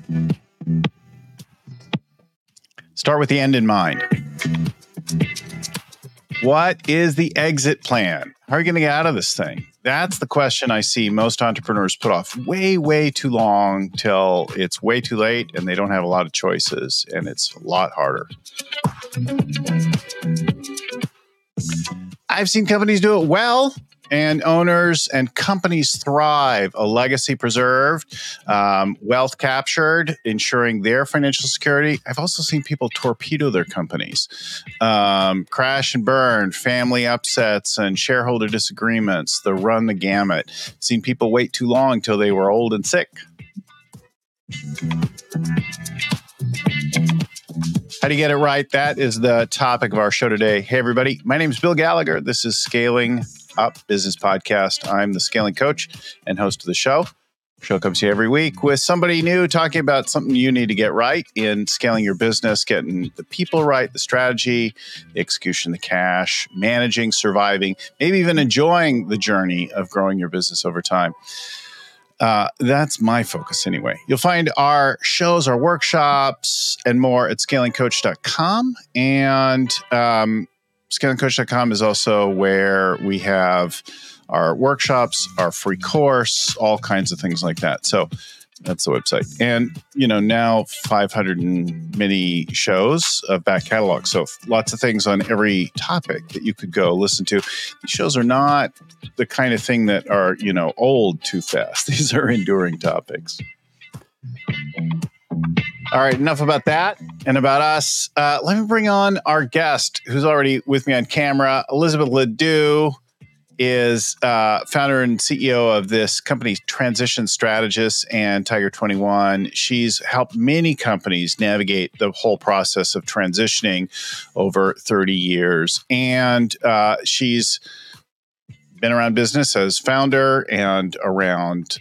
Start with the end in mind. What is the exit plan? How are you going to get out of this thing? That's the question I see most entrepreneurs put off way, way too long till it's way too late and they don't have a lot of choices and it's a lot harder. I've seen companies do it well, and owners and companies thrive. A legacy preserved, wealth captured, ensuring their financial security. I've also seen people torpedo their companies, crash and burn, family upsets, and shareholder disagreements. The run the gamut. Seen people wait too long till they were old and sick. How do you get it right? That is the topic of our show today. Hey, everybody. My name is Bill Gallagher. This is Scaling Up Business Podcast. I'm the scaling coach and host of the show. The show comes to you every week with somebody new talking about something you need to get right in scaling your business, getting the people right, the strategy, the execution, the cash, managing, surviving, maybe even enjoying the journey of growing your business over time. That's my focus anyway. You'll find our shows, our workshops, and more at scalingcoach.com. And scalingcoach.com is also where we have our workshops, our free course, all kinds of things like that. So that's the website. And, now 500 and many shows of back catalog. So lots of things on every topic that you could go listen to. These shows are not the kind of thing that are, old too fast. These are enduring topics. All right, enough about that and about us. Let me bring on our guest who's already with me on camera. Elizabeth Ledoux is founder and CEO of this company, Transition Strategist and Tiger 21. She's helped many companies navigate the whole process of transitioning over 30 years. And she's been around business as founder and around,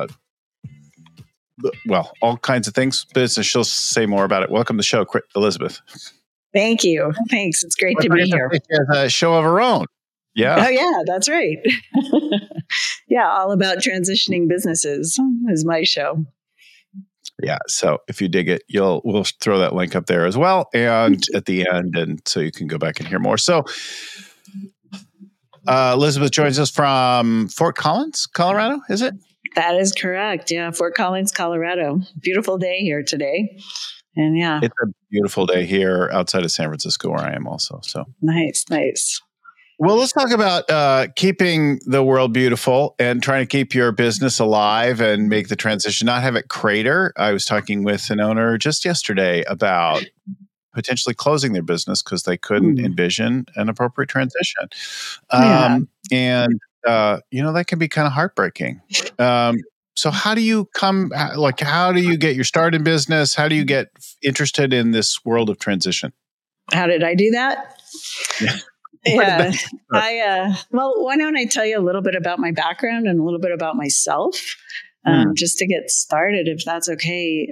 all kinds of things. Business. She'll say more about it. Welcome to the show, Elizabeth. Thank you. Thanks. It's great to be here. She has a show of her own. Yeah. Oh, yeah, that's right. Yeah, all about transitioning businesses is my show. Yeah. So if you dig it, we'll throw that link up there as well, and at the end, and so you can go back and hear more. So Elizabeth joins us from Fort Collins, Colorado. Is it? That is correct. Yeah, Fort Collins, Colorado. Beautiful day here today. And yeah, it's a beautiful day here outside of San Francisco, where I am also. So nice. Well, let's talk about keeping the world beautiful and trying to keep your business alive and make the transition, not have it crater. I was talking with an owner just yesterday about potentially closing their business because they couldn't envision an appropriate transition. And that can be kind of heartbreaking. So how do you how do you get your start in business? How do you get interested in this world of transition? How did I do that? Yeah. Why don't I tell you a little bit about my background and a little bit about myself, just to get started, if that's okay.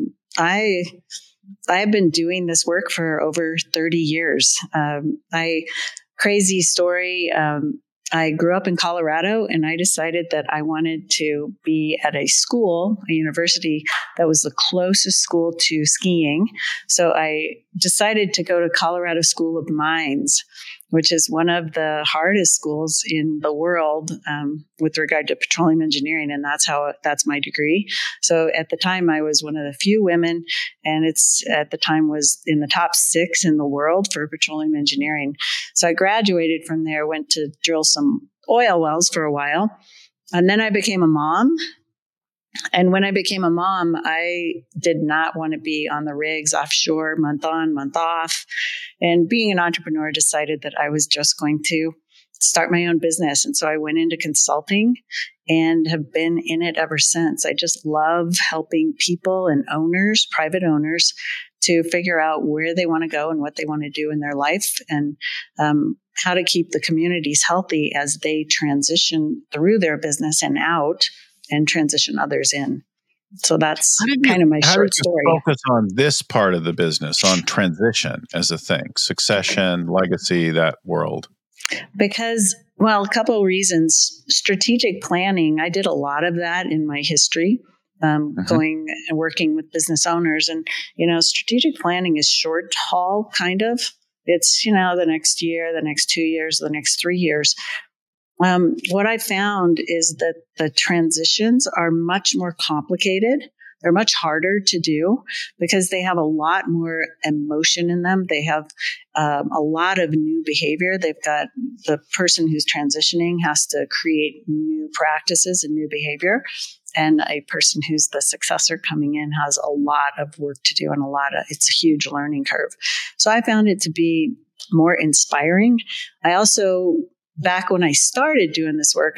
I've been doing this work for over 30 years. Crazy story. I grew up in Colorado, and I decided that I wanted to be at a university that was the closest school to skiing. So I decided to go to Colorado School of Mines, which is one of the hardest schools in the world with regard to petroleum engineering. And that's my degree. So at the time, I was one of the few women, and at the time was in the top 6 in the world for petroleum engineering. So I graduated from there, went to drill some oil wells for a while. And then I became a mom. And when I became a mom, I did not want to be on the rigs offshore, month on, month off. And being an entrepreneur, decided that I was just going to start my own business. And so I went into consulting and have been in it ever since. I just love helping people and owners, private owners, to figure out where they want to go and what they want to do in their life, and how to keep the communities healthy as they transition through their business and out, and transition others in. So that's kind of my short story. Focus on this part of the business, on transition as a thing, succession, legacy, that world. Because, a couple of reasons. Strategic planning, I did a lot of that in my history. going and working with business owners. And, strategic planning is short haul, kind of. It's, the next year, the next 2 years, the next 3 years. What I found is that the transitions are much more complicated. They're much harder to do because they have a lot more emotion in them. They have a lot of new behavior. They've got the person who's transitioning has to create new practices and new behavior. And a person who's the successor coming in has a lot of work to do and it's a huge learning curve. So I found it to be more inspiring. I also, back when I started doing this work,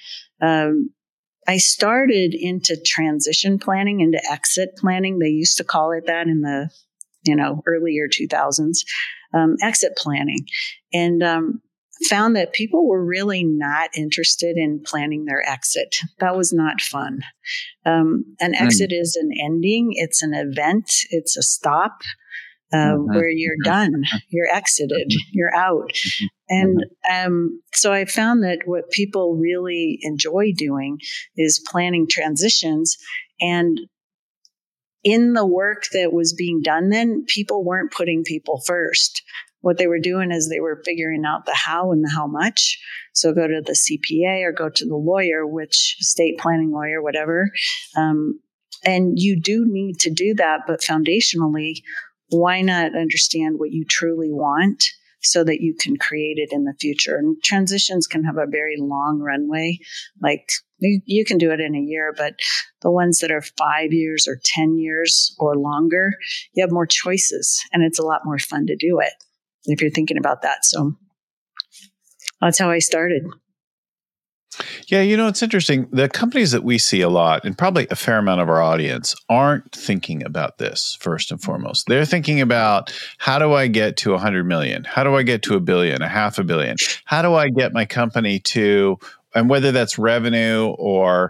I started into transition planning, into exit planning. They used to call it that in the, earlier 2000s, exit planning. And found that people were really not interested in planning their exit. That was not fun. An exit is an ending. It's an event. It's a stop where you're done. You're exited. You're out. And so I found that what people really enjoy doing is planning transitions. And in the work that was being done then, people weren't putting people first. What they were doing is they were figuring out the how and the how much. So go to the CPA or go to the lawyer, which estate planning lawyer, whatever. And you do need to do that. But foundationally, why not understand what you truly want so that you can create it in the future? And transitions can have a very long runway. Like you can do it in a year, but the ones that are 5 years or 10 years or longer, you have more choices and it's a lot more fun to do it if you're thinking about that. So that's how I started. Yeah, it's interesting. The companies that we see a lot, and probably a fair amount of our audience, aren't thinking about this first and foremost. They're thinking about, how do I get to 100 million? How do I get to $1 billion, $500 million? How do I get my company to, and whether that's revenue or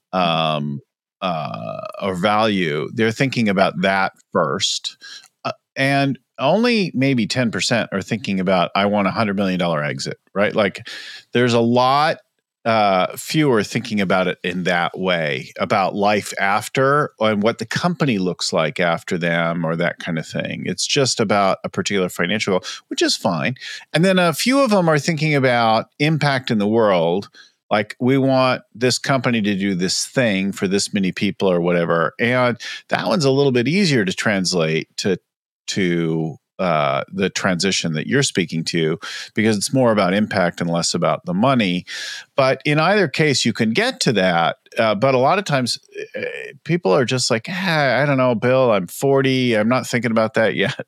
value, they're thinking about that first. And only maybe 10% are thinking about, I want a $100 million exit, right? Like there's a lot fewer thinking about it in that way, about life after and what the company looks like after them or that kind of thing. It's just about a particular financial goal, which is fine. And then a few of them are thinking about impact in the world. Like, we want this company to do this thing for this many people or whatever. And that one's a little bit easier to translate to the transition that you're speaking to, because it's more about impact and less about the money. But in either case, you can get to that. But a lot of times people are just like, I don't know, Bill, I'm 40. I'm not thinking about that yet.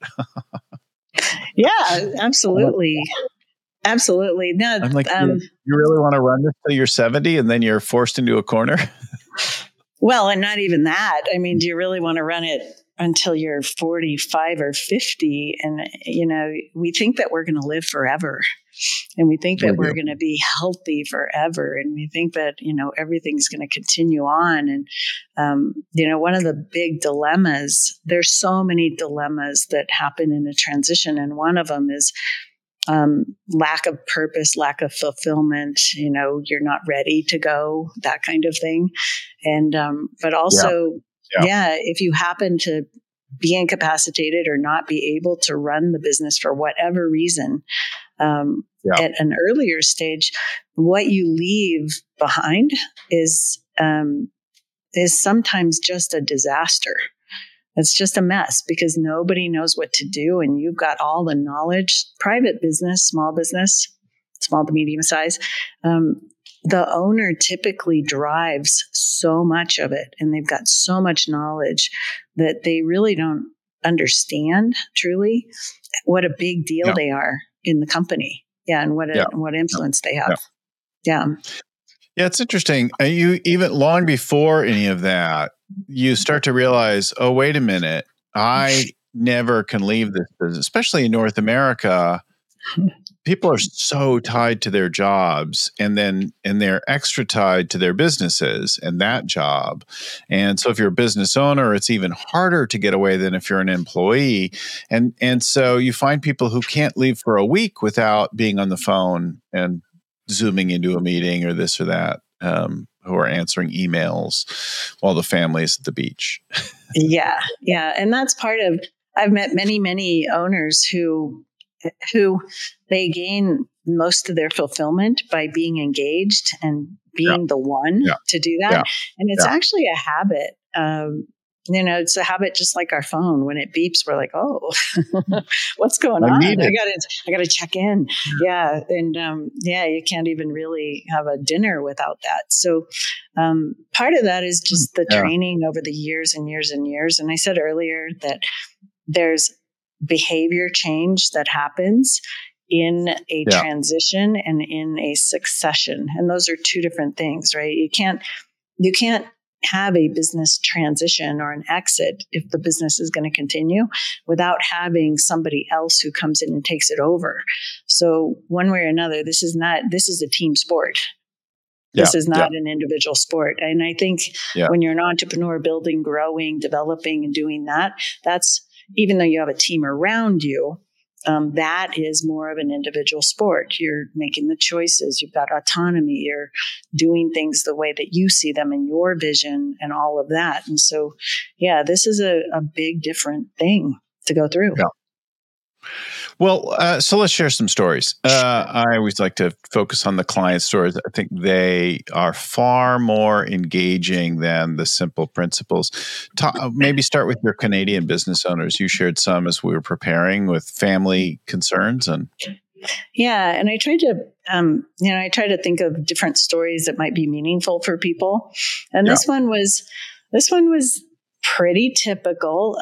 Yeah, absolutely. Absolutely. No, I'm like, you really want to run this till you're 70 and then you're forced into a corner? Well, and not even that. I mean, do you really want to run it until you're 45 or 50? And, we think that we're going to live forever. And we think that we're going to be healthy forever. And we think that, everything's going to continue on. And, one of the big dilemmas, there's so many dilemmas that happen in a transition. And one of them is lack of purpose, lack of fulfillment, you're not ready to go, that kind of thing. And, but also, if you happen to be incapacitated or not be able to run the business for whatever reason, at an earlier stage, what you leave behind is sometimes just a disaster. It's just a mess because nobody knows what to do. And you've got all the knowledge, private business, small to medium size. The owner typically drives so much of it, and they've got so much knowledge that they really don't understand truly what a big deal they are in the company. Yeah. And what influence they have. Yeah. Yeah, it's interesting. You, even long before any of that, you start to realize, oh, wait a minute, I never can leave this business, especially in North America. People are so tied to their jobs, and they're extra tied to their businesses and that job. And so if you're a business owner, it's even harder to get away than if you're an employee. And so you find people who can't leave for a week without being on the phone and Zooming into a meeting or this or that. who are answering emails while the family is at the beach. Yeah. And that's part of, I've met many owners who they gain most of their fulfillment by being engaged and being the one to do that. And it's actually a habit. It's a habit just like our phone. When it beeps, we're like, oh, what's going on? I gotta check in. Yeah. And you can't even really have a dinner without that. So part of that is just the training over the years and years and years. And I said earlier that there's behavior change that happens in a transition and in a succession. And those are two different things, right? You can't have a business transition or an exit if the business is going to continue without having somebody else who comes in and takes it over. So one way or another, this is a team sport. This is not an individual sport. And I think when you're an entrepreneur building, growing, developing, and doing that, that's, even though you have a team around you, that is more of an individual sport. You're making the choices. You've got autonomy. You're doing things the way that you see them in your vision and all of that. And so, this is a big different thing to go through. Yeah. Well, so let's share some stories. I always like to focus on the client stories. I think they are far more engaging than the simple principles. Maybe start with your Canadian business owners. You shared some as we were preparing with family concerns and. Yeah, and I tried to think of different stories that might be meaningful for people. And this one was pretty typical.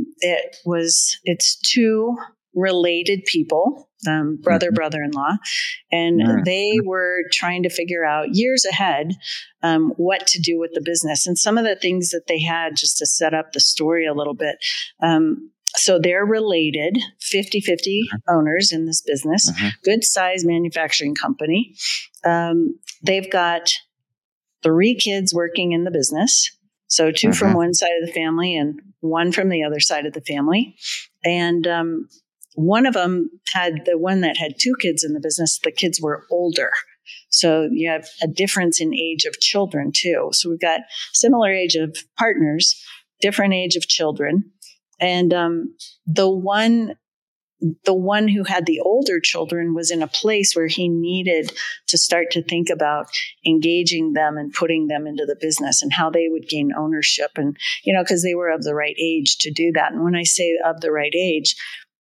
It's two related people, brother-in-law, and they were trying to figure out years ahead what to do with the business. And some of the things that they had, just to set up the story a little bit. So they're related, 50-50 owners in this business, good size manufacturing company. They've got 3 kids working in the business. So 2 from one side of the family and 1 from the other side of the family. And one of them the one that had 2 kids in the business, the kids were older. So you have a difference in age of children too. So we've got similar age of partners, different age of children. And the one who had the older children was in a place where he needed to start to think about engaging them and putting them into the business and how they would gain ownership. And, because they were of the right age to do that. And when I say of the right age,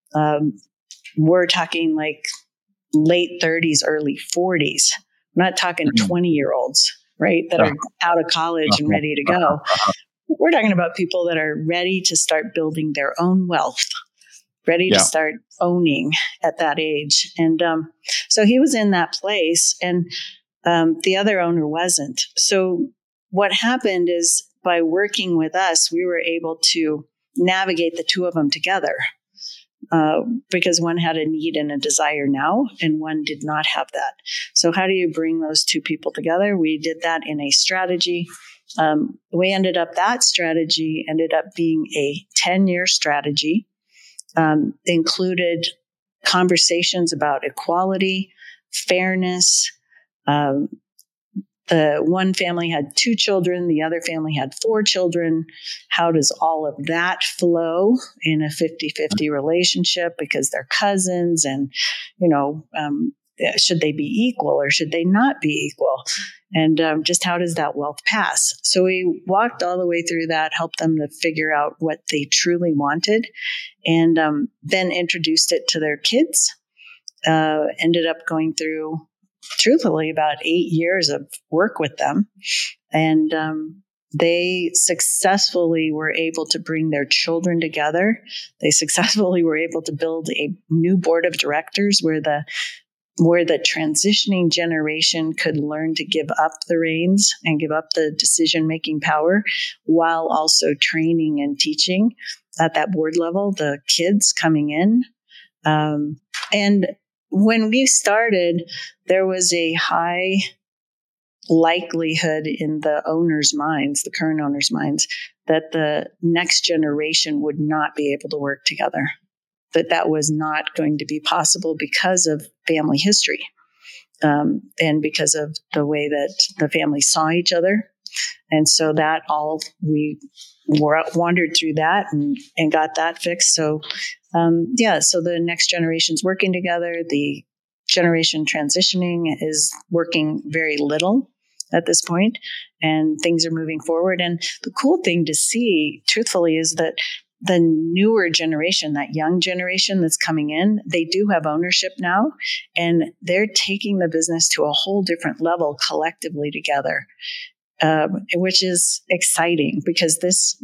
we're talking like late 30s, early 40s. I'm not talking 20-year-olds, right, that are out of college and ready to go. We're talking about people that are ready to start building their own wealth, ready to start owning at that age. And so he was in that place, and the other owner wasn't. So what happened is, by working with us, we were able to navigate the 2 of them together. Because one had a need and a desire now, and one did not have that. So how do you bring those 2 people together? We did that in a strategy. That strategy ended up being a 10-year strategy, included conversations about equality, fairness. The one family had 2 children. The other family had 4 children. How does all of that flow in a 50-50 relationship? Because they're cousins, and, should they be equal or should they not be equal? And just how does that wealth pass? So we walked all the way through that, helped them to figure out what they truly wanted, and then introduced it to their kids. Ended up going through, truthfully, about 8 years of work with them. And they successfully were able to bring their children together. They successfully were able to build a new board of directors where the transitioning generation could learn to give up the reins and give up the decision-making power, while also training and teaching at that board level the kids coming in. And when we started, there was a high likelihood in the owners' minds, the current owners' minds, that the next generation would not be able to work together, that was not going to be possible because of family history. and because of the way that the family saw each other. And so that all we wandered through that and got that fixed. So, so the next generation's working together. The generation transitioning is working very little at this point, and things are moving forward. And the cool thing to see, truthfully, is that the newer generation, that young generation that's coming in, they do have ownership now, and they're taking the business to a whole different level collectively together, which is exciting because this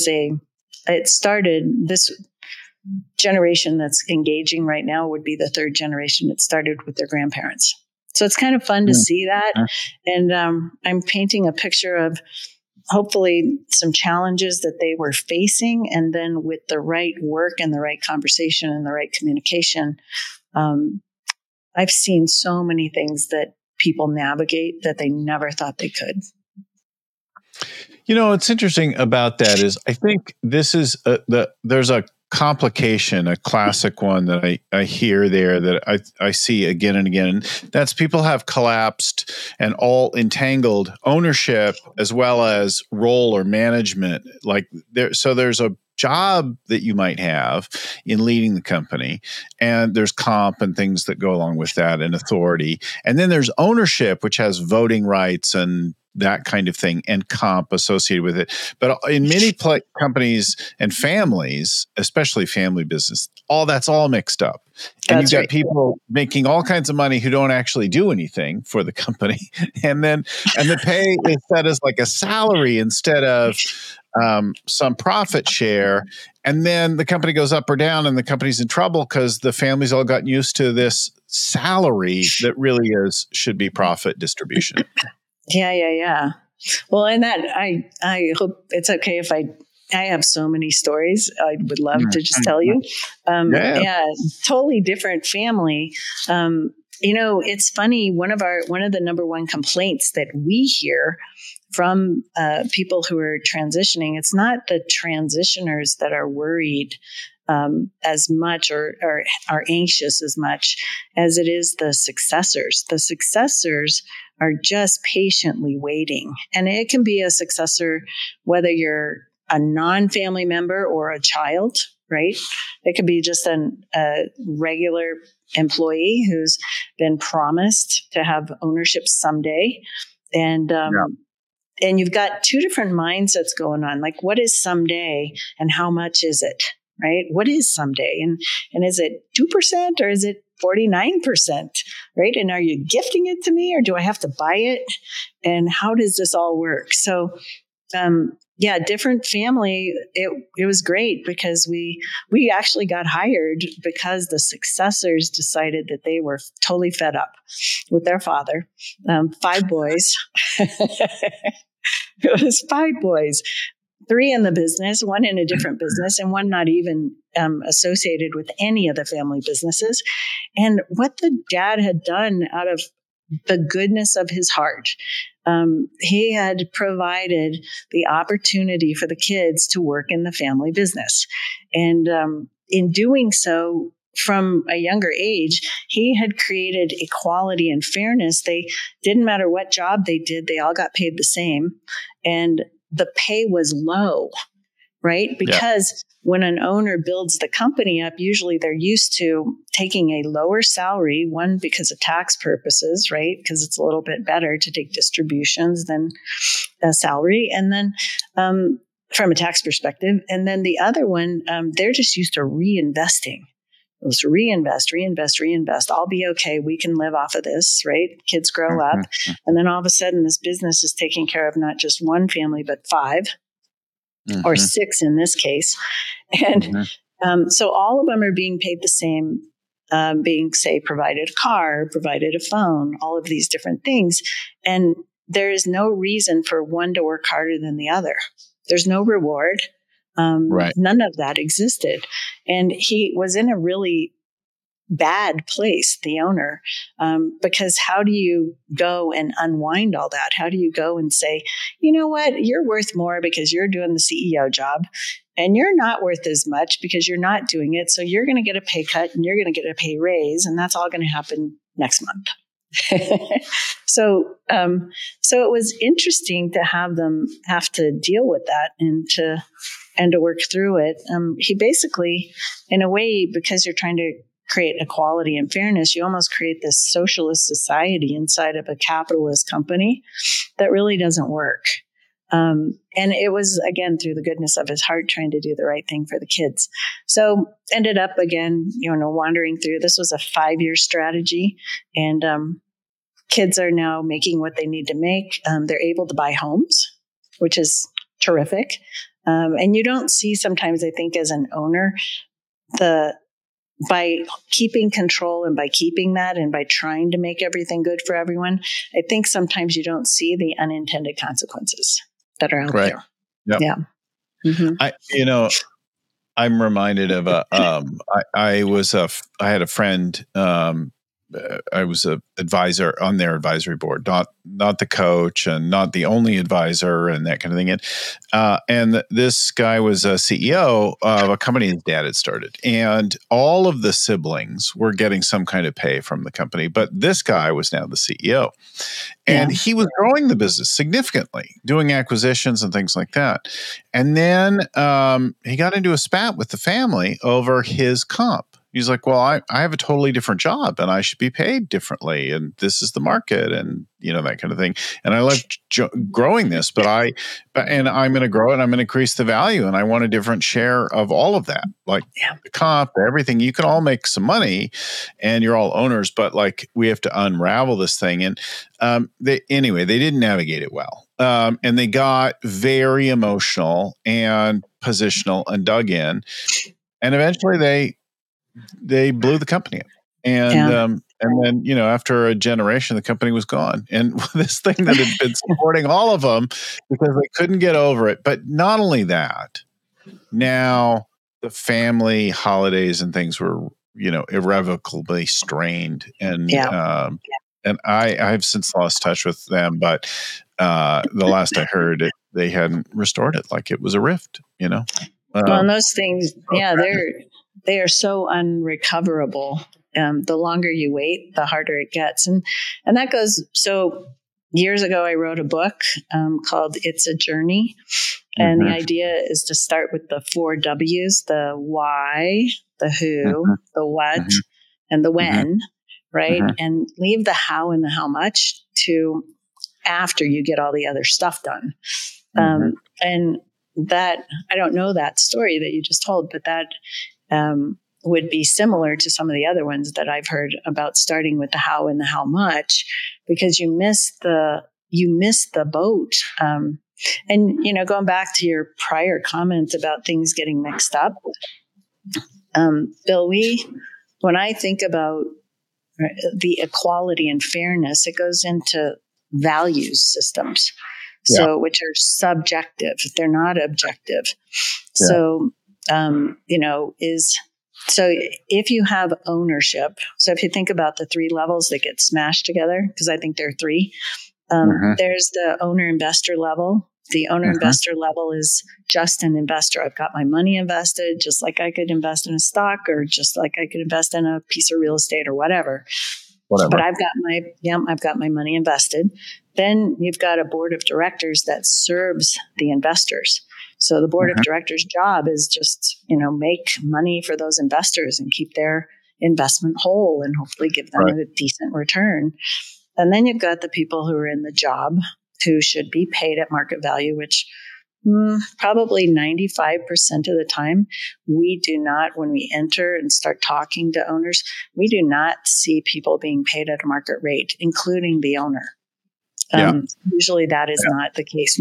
generation that's engaging right now would be the third generation. It started with their grandparents. So it's kind of fun to see that. And I'm painting a picture of hopefully some challenges that they were facing. And then with the right work and the right conversation and the right communication, I've seen so many things that people navigate that they never thought they could. What's interesting about that is I think this is there's a complication, a classic one that I hear there that I see again and again. And that's people have collapsed and all entangled ownership as well as role or management. So there's a job that you might have in leading the company, and there's comp and things that go along with that and authority. And then there's ownership, which has voting rights and that kind of thing, and comp associated with it. But in many companies and families, especially family business, that's all mixed up. And you've got people making all kinds of money who don't actually do anything for the company. And the pay is set as like a salary instead of some profit share. And then the company goes up or down and the company's in trouble because the family's all gotten used to this salary that really should be profit distribution. Yeah. Well, and that I hope it's okay if I have so many stories. I would love to just tell you. Totally different family. It's funny. One of the number one complaints that we hear from people who are transitioning, it's not the transitioners that are worried as much or are anxious as much as it is the successors. The successors are just patiently waiting. And it can be a successor, whether you're a non-family member or a child, right? It could be just a regular employee who's been promised to have ownership someday. And you've got two different mindsets going on. Like, what is someday and how much is it, right? What is someday? And is it 2% or is it 49%, right? And are you gifting it to me or do I have to buy it? And how does this all work? So, different family. It was great because we actually got hired because the successors decided that they were totally fed up with their father. 5 boys. It was 5 boys. 3 in the business, 1 in a different business, and 1 not even associated with any of the family businesses. And what the dad had done out of the goodness of his heart, he had provided the opportunity for the kids to work in the family business. And in doing so, from a younger age, he had created equality and fairness. They didn't matter what job they did, they all got paid the same. And the pay was low, right? Because when an owner builds the company up, usually they're used to taking a lower salary, one, because of tax purposes, right? Because it's a little bit better to take distributions than a salary. And then from a tax perspective, and then the other one, they're just used to reinvesting. Let's reinvest. I'll be okay. We can live off of this, right? Kids grow up. And then all of a sudden, this business is taking care of not just one family, but 5 or 6 in this case. And so all of them are being paid the same, being, say, provided a car, provided a phone, all of these different things. And there is no reason for one to work harder than the other. There's no reward. None of that existed. And he was in a really bad place, the owner, because how do you go and unwind all that? How do you go and say, you know what, you're worth more because you're doing the CEO job and you're not worth as much because you're not doing it. So you're going to get a pay cut and you're going to get a pay raise. And that's all going to happen next month. So it was interesting to have them have to deal with that and to work through it. He basically, in a way, because you're trying to create equality and fairness, you almost create this socialist society inside of a capitalist company that really doesn't work. And it was, again, through the goodness of his heart, trying to do the right thing for the kids. So ended up, again, wandering through. This was a 5-year strategy. And kids are now making what they need to make. They're able to buy homes, which is terrific. And you don't see sometimes, I think, as an owner, by keeping control and by keeping that and by trying to make everything good for everyone, I think sometimes you don't see the unintended consequences that are out there. Yep. Yeah. Mm-hmm. I'm reminded of I had a friend. I was an advisor on their advisory board, not the coach and not the only advisor and that kind of thing. And this guy was a CEO of a company his dad had started, and all of the siblings were getting some kind of pay from the company, but this guy was now the CEO, and he was growing the business significantly, doing acquisitions and things like that. And then he got into a spat with the family over his comp. He's like, well, I have a totally different job and I should be paid differently. And this is the market and, that kind of thing. And I love growing this, but I'm going to grow it and I'm going to increase the value. And I want a different share of all of that, like the comp, everything. You can all make some money and you're all owners, but like we have to unravel this thing. And they didn't navigate it well. And they got very emotional and positional and dug in. And eventually they blew the company up. And then, after a generation, the company was gone. And this thing that had been supporting all of them because they couldn't get over it. But not only that, now the family holidays and things were, irrevocably strained. And I've since lost touch with them. But the last I heard, they hadn't restored it. Like it was a rift, Well, and those things, they are so unrecoverable. The longer you wait, the harder it gets. And that goes, so years ago, I wrote a book called It's a Journey. And the idea is to start with the 4 W's, the why, the who, the what, and the when, right? And leave the how and the how much to after you get all the other stuff done. And that, I don't know that story that you just told, but that would be similar to some of the other ones that I've heard about, starting with the how and the how much, because you miss the boat. And going back to your prior comment about things getting mixed up, Bill, when I think about the equality and fairness, it goes into values systems. So, which are subjective, they're not objective. So, so if you have ownership, so if you think about the 3 levels that get smashed together, because I think there are 3, there's the owner investor level. The owner investor level is just an investor. I've got my money invested, just like I could invest in a stock or just like I could invest in a piece of real estate or whatever. But I've got my money invested. Then you've got a board of directors that serves the investors. So the board of directors' job is just, make money for those investors and keep their investment whole and hopefully give them a decent return. And then you've got the people who are in the job who should be paid at market value, which probably 95% of the time, we do not, when we enter and start talking to owners, we do not see people being paid at a market rate, including the owner. Usually that is not the case.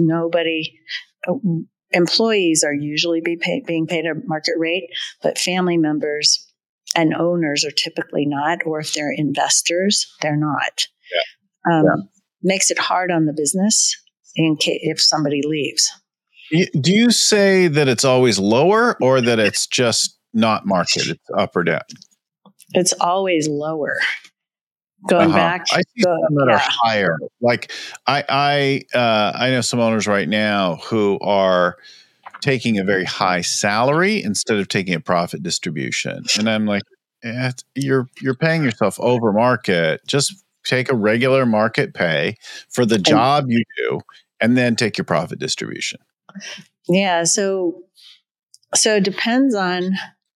Employees are usually being paid at market rate, but family members and owners are typically not, or if they're investors, they're not. Makes it hard on the business if somebody leaves. Do you say that it's always lower or that it's just not market? It's up or down? It's always lower. Going back, I see some that are higher. Like I know some owners right now who are taking a very high salary instead of taking a profit distribution, and I'm like, you're paying yourself over market. Just take a regular market pay for the job you do, and then take your profit distribution? Yeah. So it depends on,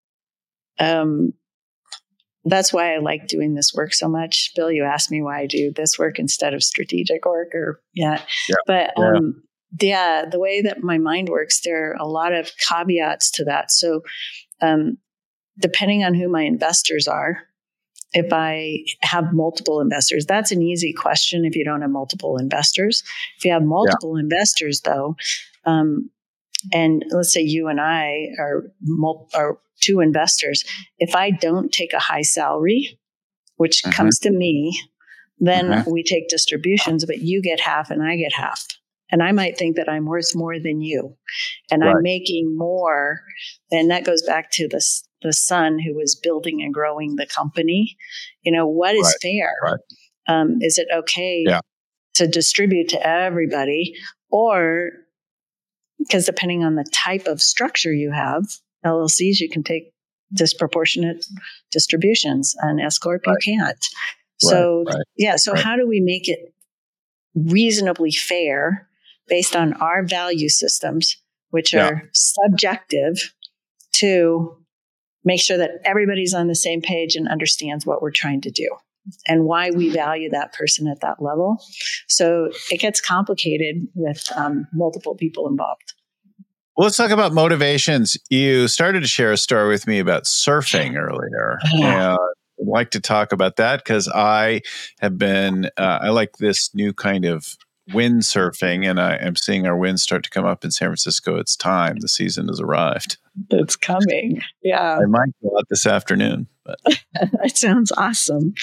that's why I like doing this work so much. Bill, you asked me why I do this work instead of strategic work but the way that my mind works, there are a lot of caveats to that. So, depending on who my investors are, if I have multiple investors, that's an easy question if you don't have multiple investors. If you have multiple investors, though, and let's say you and I are two investors, if I don't take a high salary, which comes to me, then we take distributions, but you get half and I get half. And I might think that I'm worth more than you, and I'm making more. And that goes back to the son who was building and growing the company. What is fair? Is it okay to distribute to everybody? Or, because depending on the type of structure you have, LLCs, you can take disproportionate distributions, and S Corp you can't. So how do we make it reasonably fair based on our value systems, which are subjective, to make sure that everybody's on the same page and understands what we're trying to do and why we value that person at that level? So it gets complicated with multiple people involved. Well, let's talk about motivations. You started to share a story with me about surfing earlier. And I'd like to talk about that because I have been, I like this new kind of windsurfing, and I am seeing our winds start to come up in San Francisco. It's time. The season has arrived. It's coming. Yeah. I might go out this afternoon. But that sounds awesome.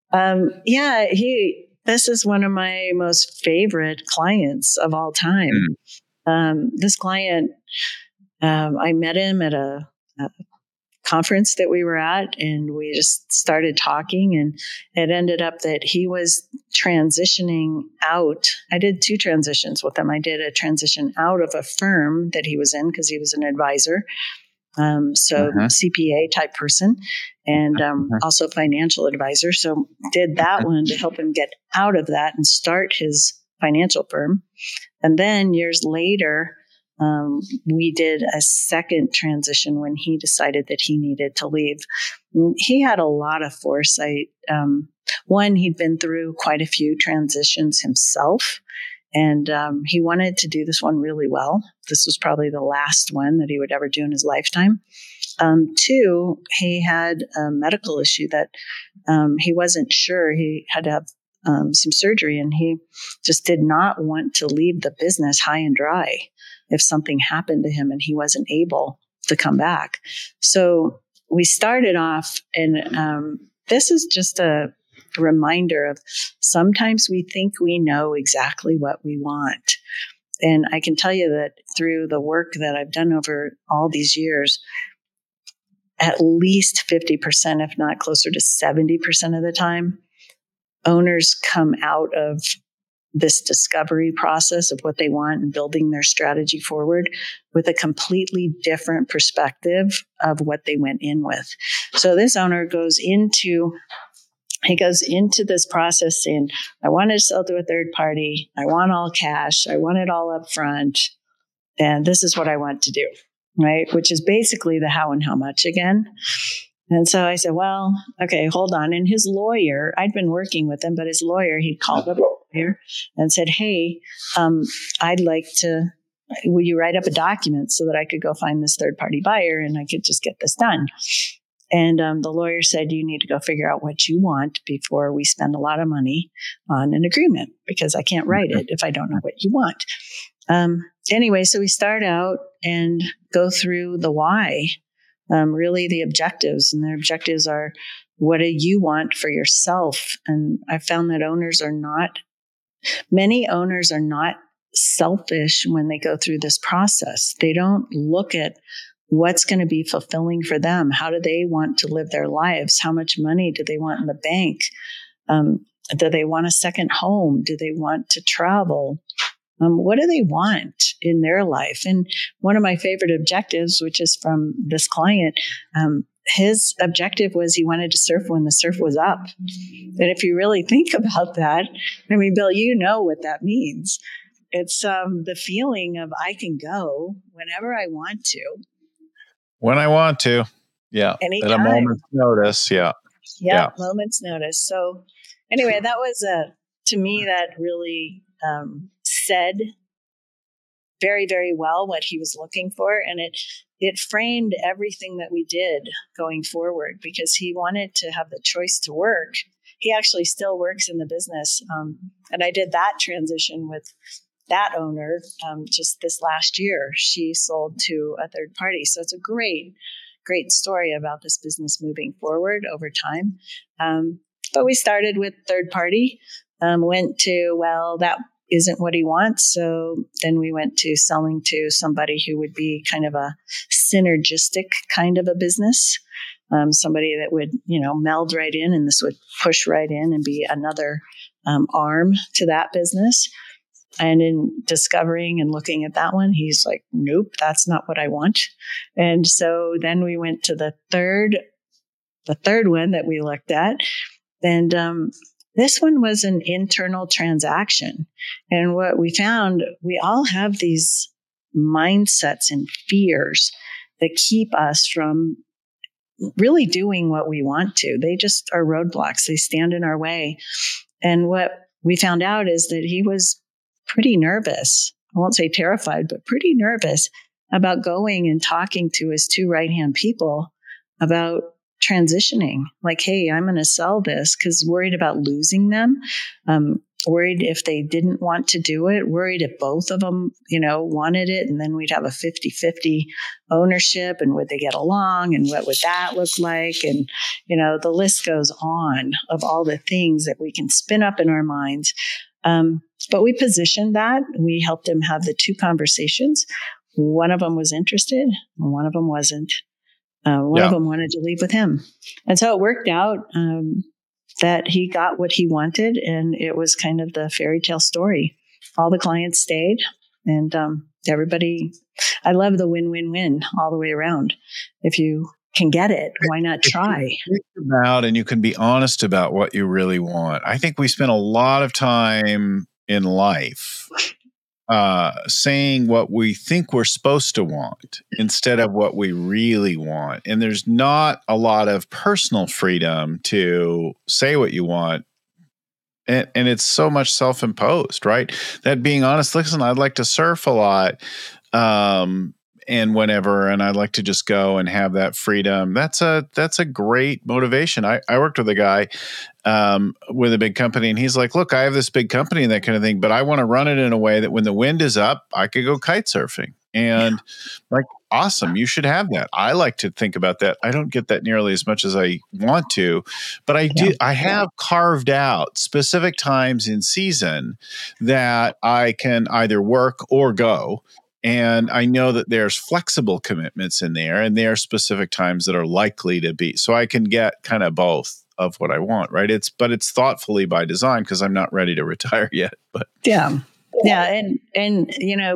This is one of my most favorite clients of all time. This client, I met him at a conference that we were at, and we just started talking, and it ended up that he was transitioning out. I did 2 transitions with him. I did a transition out of a firm that he was in because he was an advisor. CPA type person, and also financial advisor. So did that one to help him get out of that and start his financial firm. And then years later, we did a second transition when he decided that he needed to leave. He had a lot of foresight. One, he'd been through quite a few transitions himself, and he wanted to do this one really well. This was probably the last one that he would ever do in his lifetime. 2, he had a medical issue that he wasn't sure. He had to have some surgery, and he just did not want to leave the business high and dry if something happened to him and he wasn't able to come back. So we started off, and this is just a reminder of sometimes we think we know exactly what we want. And I can tell you that through the work that I've done over all these years, at least 50%, if not closer to 70% of the time, owners come out of this discovery process of what they want and building their strategy forward with a completely different perspective of what they went in with. So this owner goes into this process saying, I want to sell to a third party. I want all cash. I want it all up front. And this is what I want to do, right? Which is basically the how and how much again. And so I said, well, okay, hold on. And his lawyer, I'd been working with him, but his lawyer, he'd called up here and said, hey, I'd like to, will you write up a document so that I could go find this third party buyer and I could just get this done? And the lawyer said, you need to go figure out what you want before we spend a lot of money on an agreement, because I can't write it if I don't know what you want. Anyway, so we start out and go through the why, really the objectives. And their objectives are, what do you want for yourself? And I found that many owners are not selfish when they go through this process. They don't look at what's going to be fulfilling for them. How do they want to live their lives? How much money do they want in the bank? Do they want a second home? Do they want to travel? What do they want in their life? And one of my favorite objectives, which is from this client, his objective was he wanted to surf when the surf was up. And if you really think about that, I mean, Bill, you know what that means. It's the feeling of I can go whenever I want to. When I want to. Yeah. Anytime. At a moment's notice. Yeah. Yeah. Moment's notice. So anyway, that was to me, that really said very, very well what he was looking for. And it framed everything that we did going forward, because he wanted to have the choice to work. He actually still works in the business. And I did that transition with that owner just this last year. She sold to a third party. So it's a great story about this business moving forward over time. But we started with third party, went to, well, that isn't what he wants. So then we went to selling to somebody who would be kind of a synergistic kind of a business, somebody that would, meld right in, and this would push right in and be another arm to that business. And in discovering and looking at that one, he's like, nope, that's not what I want. And so then we went to the third one that we looked at. And this one was an internal transaction. And what we found, we all have these mindsets and fears that keep us from really doing what we want to. They just are roadblocks. They stand in our way. And what we found out is that he was pretty nervous. I won't say terrified, but pretty nervous about going and talking to his two right-hand people about transitioning. Like, hey, I'm going to sell this, because worried about losing them, worried if they didn't want to do it, worried if both of them, wanted it, and then we'd have a 50-50 ownership, and would they get along, and what would that look like? And, the list goes on of all the things that we can spin up in our minds. But we positioned that. We helped him have the two conversations. One of them was interested, and one of them wasn't. One of them wanted to leave with him. And so it worked out that he got what he wanted, and it was kind of the fairy tale story. All the clients stayed, and everybody, I love the win-win-win all the way around. If you can get it, why not try? Think about, and you can be honest about what you really want. I think we spend a lot of time in life saying what we think we're supposed to want instead of what we really want. And there's not a lot of personal freedom to say what you want. And it's so much self-imposed, right? That being honest, listen, I'd like to surf a lot. And whenever, and I'd like to just go and have that freedom. That's a great motivation. I worked with a guy with a big company, and he's like, look, I have this big company and that kind of thing, but I want to run it in a way that when the wind is up, I could go kite surfing. And like, awesome, you should have that. I like to think about that. I don't get that nearly as much as I want to, but I do. I have carved out specific times in season that I can either work or go. And I know that there's flexible commitments in there, and there are specific times that are likely to be. So I can get kind of both of what I want, right? It's thoughtfully by design, because I'm not ready to retire yet. But yeah. And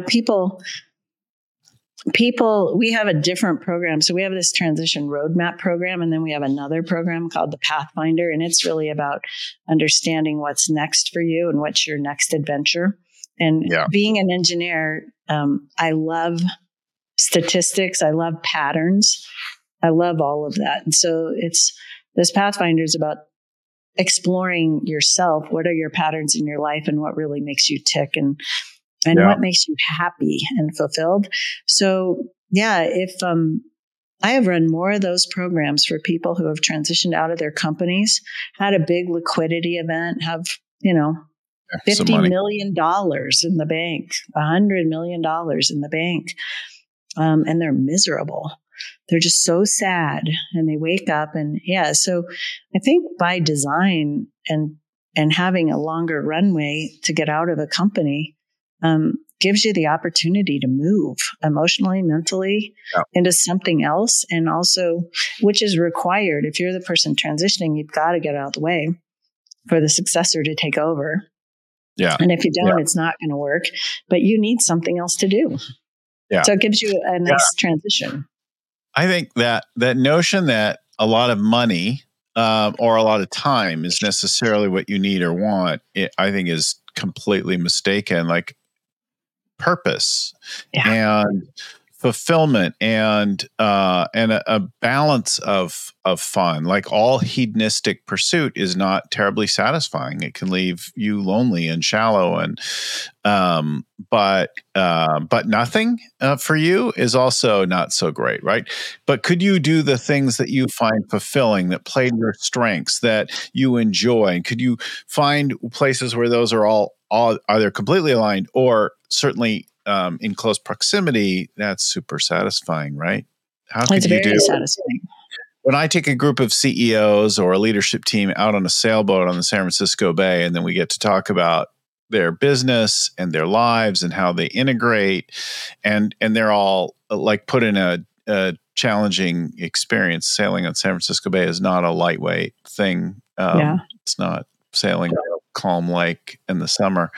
people, we have a different program. So we have this transition roadmap program, and then we have another program called the Pathfinder, and it's really about understanding what's next for you and what's your next adventure. And being an engineer, I love statistics. I love patterns. I love all of that. And so this Pathfinder is about exploring yourself. What are your patterns in your life, and what really makes you tick, and what makes you happy and fulfilled? So if I have run more of those programs for people who have transitioned out of their companies, had a big liquidity event, have, $50 million in the bank, $100 million in the bank. And they're miserable. They're just so sad, and they wake up so I think by design and having a longer runway to get out of a company, gives you the opportunity to move emotionally, mentally into something else. And also, which is required. If you're the person transitioning, you've got to get out of the way for the successor to take over. Yeah. And if you don't, it's not going to work, but you need something else to do. Yeah. So it gives you a nice transition. I think that notion that a lot of money or a lot of time is necessarily what you need or want, I think is completely mistaken. Like purpose and fulfillment and a balance of fun. Like all hedonistic pursuit is not terribly satisfying. It can leave you lonely and shallow, and but nothing for you is also not so great, right? But could you do the things that you find fulfilling, that play to your strengths, that you enjoy? And could you find places where those are all either completely aligned or certainly in close proximity? That's super satisfying, right? How could you do? Satisfying. When I take a group of CEOs or a leadership team out on a sailboat on the San Francisco Bay, and then we get to talk about their business and their lives and how they integrate, and they're all like put in a challenging experience. Sailing on San Francisco Bay is not a lightweight thing. It's not sailing on a calm lake in the summer.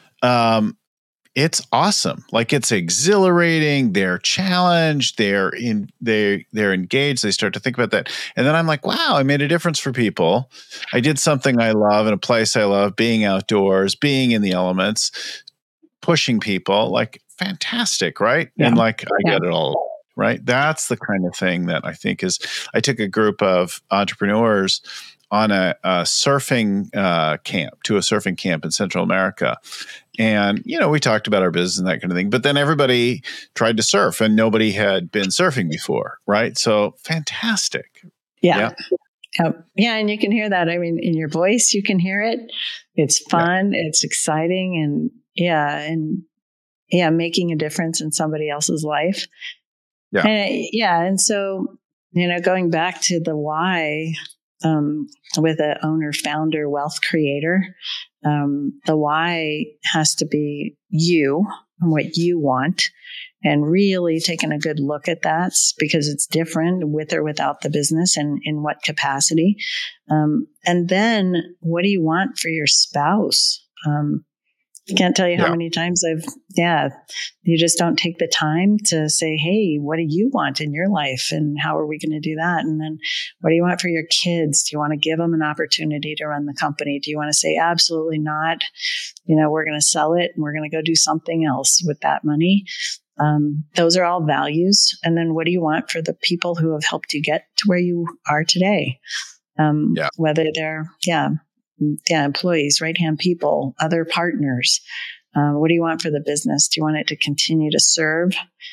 It's awesome. Like it's exhilarating. They're challenged. They're engaged. They start to think about that. And then I'm like, wow, I made a difference for people. I did something I love in a place I love, being outdoors, being in the elements, pushing people. Like fantastic, right? Yeah. And like I get it all, right? That's the kind of thing that I think is, I took a group of entrepreneurs on a surfing camp in Central America. And, we talked about our business and that kind of thing, but then everybody tried to surf and nobody had been surfing before. Right. So fantastic. Yeah. And you can hear that. I mean, in your voice, you can hear it. It's fun. It's exciting. And making a difference in somebody else's life. Yeah. And so, going back to the why, with an owner, founder, wealth creator, the why has to be you and what you want, and really taking a good look at that, because it's different with or without the business and in what capacity. And then what do you want for your spouse? I can't tell you how many times you just don't take the time to say, hey, what do you want in your life? And how are we going to do that? And then what do you want for your kids? Do you want to give them an opportunity to run the company? Do you want to say, absolutely not? We're going to sell it and we're going to go do something else with that money. Those are all values. And then what do you want for the people who have helped you get to where you are today? Whether they're, employees, right-hand people, other partners. What do you want for the business? Do you want it to continue to serve?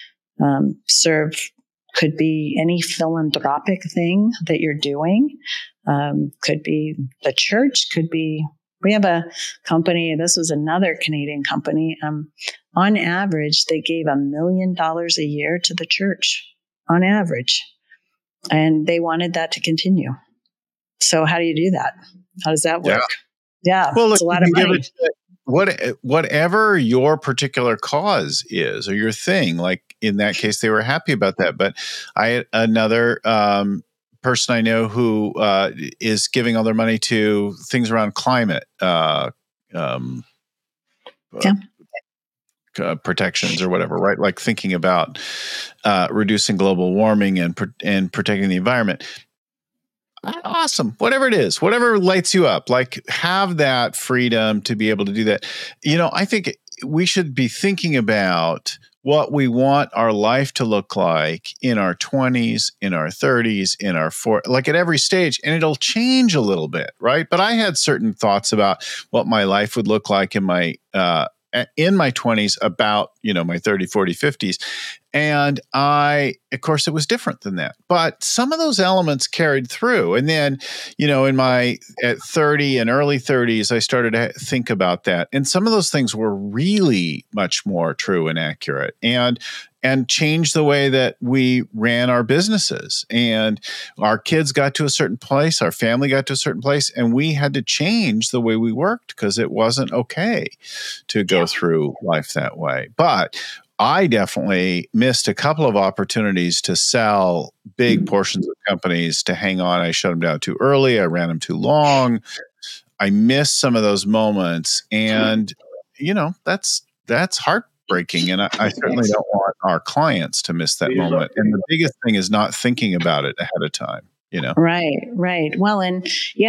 Serve could be any philanthropic thing that you're doing. Could be the church. Could be, we have a company, this was another Canadian company. On average, they gave $1 million a year to the church, on average. And they wanted that to continue. So how do you do that? How does that work? Yeah. Well, it's a lot of money. Whatever your particular cause is or your thing, like in that case, they were happy about that. But I had another person I know who is giving all their money to things around climate protections or whatever, right? Like thinking about reducing global warming and protecting the environment. Awesome. Whatever it is, whatever lights you up, like have that freedom to be able to do that. I think we should be thinking about what we want our life to look like in our 20s, in our 30s, in our 40s, like at every stage, and it'll change a little bit, right? But I had certain thoughts about what my life would look like in my 20s about, my 30, 40, 50s. And of course, it was different than that. But some of those elements carried through. And then, at 30 and early 30s, I started to think about that. And some of those things were really much more true and accurate and changed the way that we ran our businesses. And our kids got to a certain place, our family got to a certain place, and we had to change the way we worked because it wasn't okay to go through life that way. But I definitely missed a couple of opportunities to sell big portions of companies to hang on. I shut them down too early. I ran them too long. I missed some of those moments. And, that's heartbreaking. And I certainly don't want our clients to miss that moment. And the biggest thing is not thinking about it ahead of time. Right. Well, and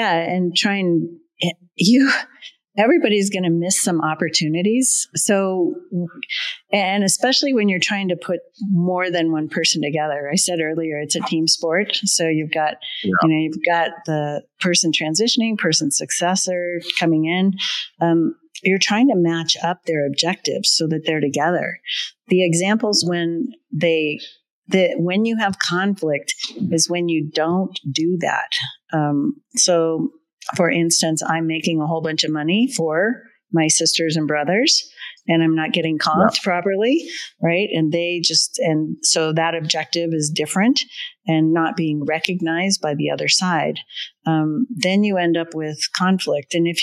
everybody's going to miss some opportunities. So, and especially when you're trying to put more than one person together. I said earlier, it's a team sport. So you've got the person transitioning, person successor coming in. You're trying to match up their objectives so that they're together. The examples when you have conflict is when you don't do that. So, for instance, I'm making a whole bunch of money for my sisters and brothers, and I'm not getting comped properly, right? And so that objective is different and not being recognized by the other side. Then you end up with conflict. And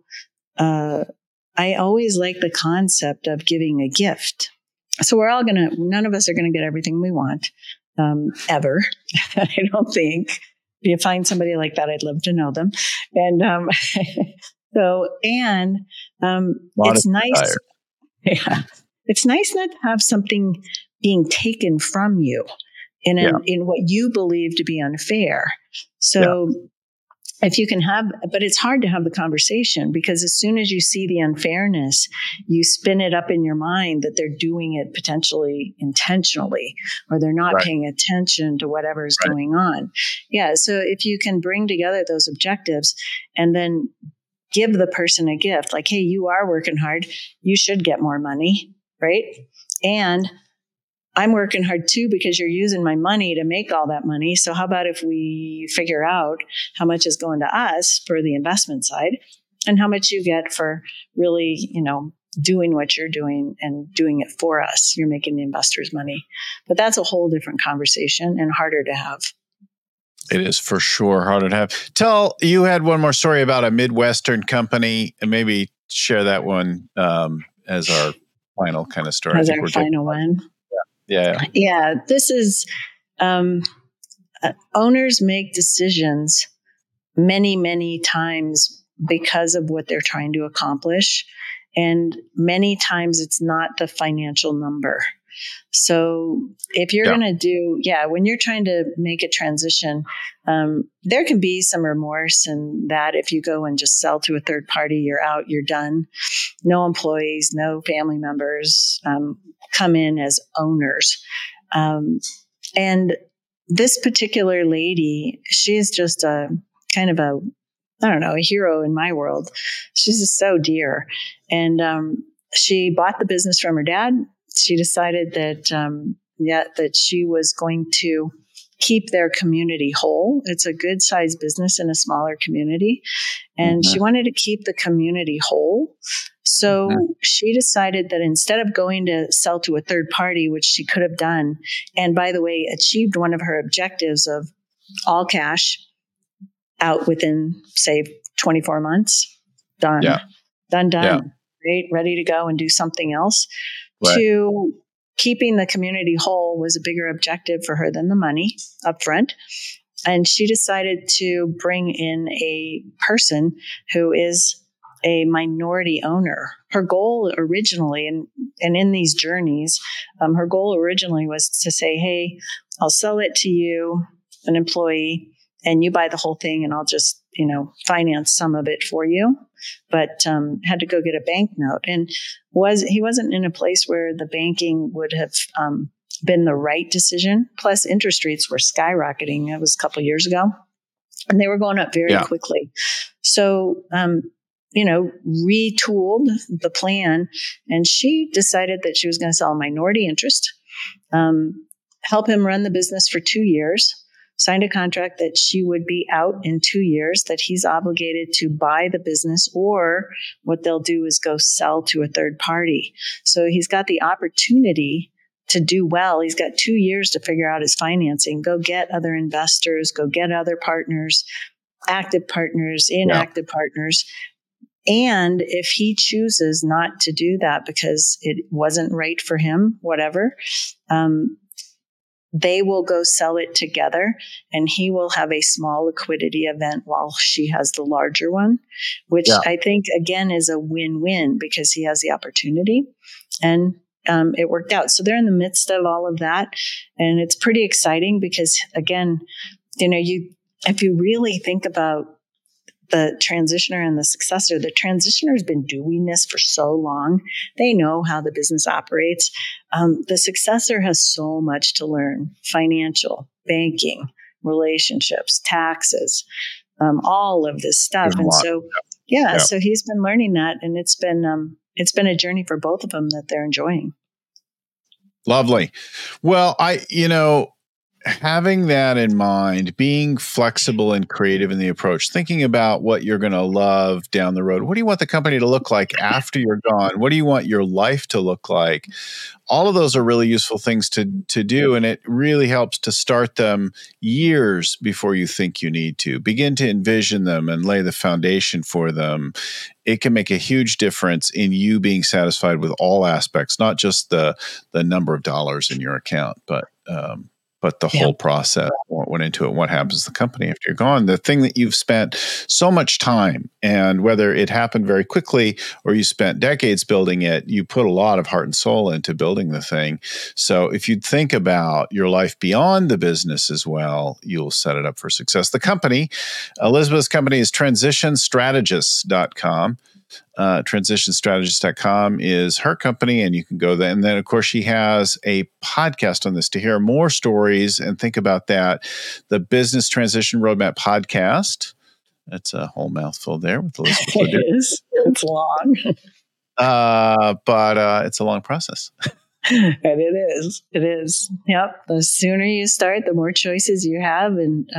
I always like the concept of giving a gift. So none of us are going to get everything we want, ever. I don't think. If you find somebody like that, I'd love to know them. And it's nice. Yeah, it's nice not to have something being taken from you in what you believe to be unfair. So if you can but it's hard to have the conversation, because as soon as you see the unfairness, you spin it up in your mind that they're doing it potentially intentionally, or they're not paying attention to whatever is going on. Yeah. So if you can bring together those objectives and then give the person a gift, like, hey, you are working hard, you should get more money, right? And I'm working hard too because you're using my money to make all that money. So how about if we figure out how much is going to us for the investment side and how much you get for really, doing what you're doing and doing it for us. You're making the investors money. But that's a whole different conversation and harder to have. It is for sure harder to have. You had one more story about a Midwestern company, and maybe share that one as our final kind of story. As our final one. Yeah. This is owners make decisions many, many times because of what they're trying to accomplish. And many times it's not the financial number. So if you're going to when you're trying to make a transition, there can be some remorse in that. If you go and just sell to a third party, you're out, you're done. No employees, no family members come in as owners. And this particular lady, she's just a kind of a hero in my world. She's just so dear. And she bought the business from her dad. She decided that she was going to keep their community whole. It's a good sized business in a smaller community. And she wanted to keep the community whole. So she decided that instead of going to sell to a third party, which she could have done, and by the way, achieved one of her objectives of all cash out within, say, 24 months, done, right? Ready to go and do something else. Right. To keeping the community whole was a bigger objective for her than the money up front. And she decided to bring in a person who is a minority owner. Her goal originally, and in these journeys, her goal originally was to say, hey, I'll sell it to you, an employee, and you buy the whole thing and I'll just, finance some of it for you. But had to go get a bank note, and he wasn't in a place where the banking would have been the right decision. Plus, interest rates were skyrocketing. It was a couple of years ago, and they were going up very quickly. So, retooled the plan, and she decided that she was going to sell a minority interest, help him run the business for 2 years. Signed a contract that she would be out in 2 years, that he's obligated to buy the business, or what they'll do is go sell to a third party. So he's got the opportunity to do well. He's got 2 years to figure out his financing, go get other investors, go get other partners, active partners, inactive partners. And if he chooses not to do that because it wasn't right for him, whatever, they will go sell it together, and he will have a small liquidity event while she has the larger one, which I think, again, is a win-win because he has the opportunity, and it worked out. So they're in the midst of all of that, and it's pretty exciting because, again, if you really think about the transitioner and the successor, the transitioner has been doing this for so long. They know how the business operates. The successor has so much to learn: financial, banking, relationships, taxes, all of this stuff. And so, so he's been learning that, and it's been a journey for both of them that they're enjoying. Lovely. Well, having that in mind, being flexible and creative in the approach, thinking about what you're going to love down the road. What do you want the company to look like after you're gone? What do you want your life to look like? All of those are really useful things to do, and it really helps to start them years before you think you need to. Begin to envision them and lay the foundation for them. It can make a huge difference in you being satisfied with all aspects, not just the number of dollars in your account, but the whole process, what went into it, what happens to the company after you're gone. The thing that you've spent so much time, and whether it happened very quickly or you spent decades building it, you put a lot of heart and soul into building the thing. So if you think about your life beyond the business as well, you'll set it up for success. The company, Elizabeth's company, is transitionstrategists.com. Transitionstrategist.com is her company, and you can go there. And then, of course, she has a podcast on this to hear more stories and think about that. The Business Transition Roadmap Podcast. That's a whole mouthful there with Elizabeth. It is. It's long. But it's a long process. And it is. It is. Yep. The sooner you start, the more choices you have.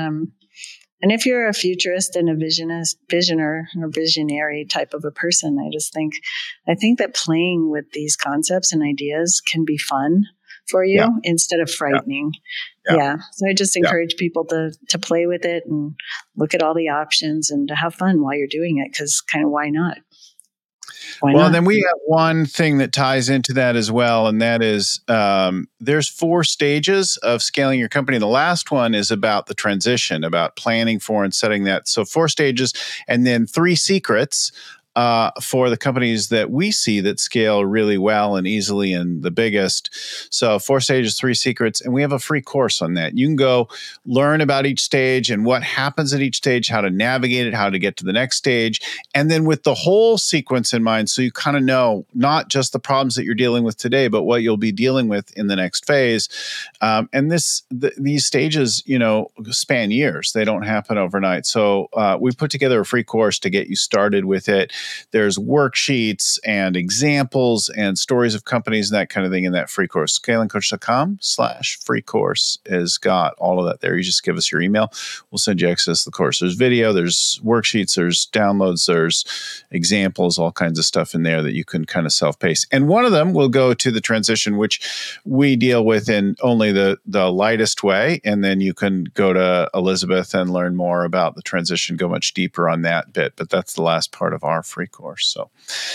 And if you're a futurist and a visioner or visionary type of a person, I think that playing with these concepts and ideas can be fun for you instead of frightening. Yeah. So I just encourage people to play with it and look at all the options and to have fun while you're doing it, because kind of why not? And then we have one thing that ties into that as well, and that is there's 4 stages of scaling your company. The last one is about the transition, about planning for and setting that. So 4 stages, and then 3 secrets for the companies that we see that scale really well and easily and the biggest. So 4 stages, 3 secrets, and we have a free course on that. You can go learn about each stage and what happens at each stage, how to navigate it, how to get to the next stage, and then with the whole sequence in mind, so you kind of know not just the problems that you're dealing with today, but what you'll be dealing with in the next phase. And these stages, span years. They don't happen overnight. So we put together a free course to get you started with it. There's worksheets and examples and stories of companies and that kind of thing in that free course. ScalingCoach.com/free course has got all of that there. You just give us your email. We'll send you access to the course. There's video, there's worksheets, there's downloads, there's examples, all kinds of stuff in there that you can kind of self-pace. And one of them will go to the transition, which we deal with in only the lightest way. And then you can go to Elizabeth and learn more about the transition, go much deeper on that bit. But that's the last part of our free course. So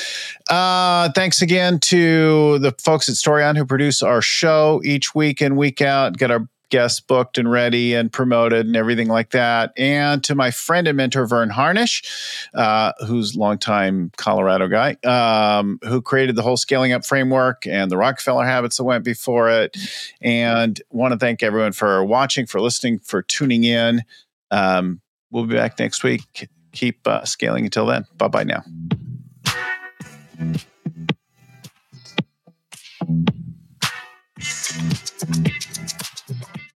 thanks again to the folks at Storyon who produce our show each week and week out, get our guests booked and ready and promoted and everything like that. And to my friend and mentor, Vern Harnish, who's a longtime Colorado guy, who created the whole Scaling Up framework and the Rockefeller habits that went before it. And want to thank everyone for watching, for listening, for tuning in. We'll be back next week. Keep scaling until then. Bye-bye now.